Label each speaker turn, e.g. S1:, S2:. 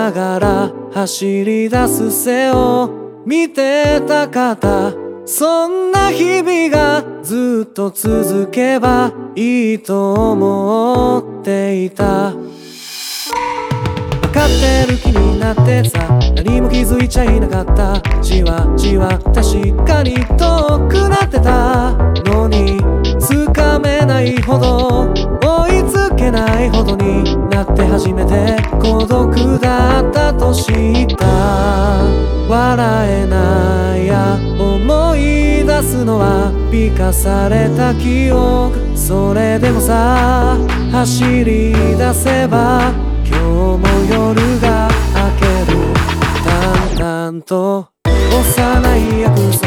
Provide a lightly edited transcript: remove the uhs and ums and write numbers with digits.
S1: ながら走り出す背を見てたかった。そんな日々がずっと続けばいいと思っていた。分かってる気になってさ、何も気づいちゃいなかった。じわじわ確かに遠くなってたのに、つかめないほど追いつけないほどになって初めて孤独だったと知った。笑えないや思い出すのは美化された記憶。それでもさ走り出せば今日も夜が明ける。淡々と幼い約束